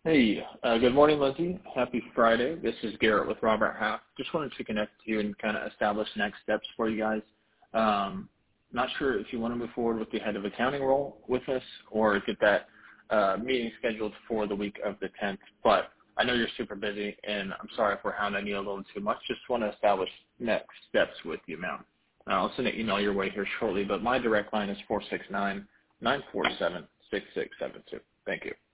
Hey, good morning, Lindsay. Happy Friday. This is Garrett with Robert Half. Just wanted to connect to you and kind of establish next steps for you guys. Not sure if you want to move forward with the head of accounting role with us or get that meeting scheduled for the week of the 10th, but I know you're super busy, and I'm sorry if we're hounding you a little too much. Just want to establish next steps with you, ma'am. I'll send an email your way here shortly, but my direct line is 469-947-6672. Thank you.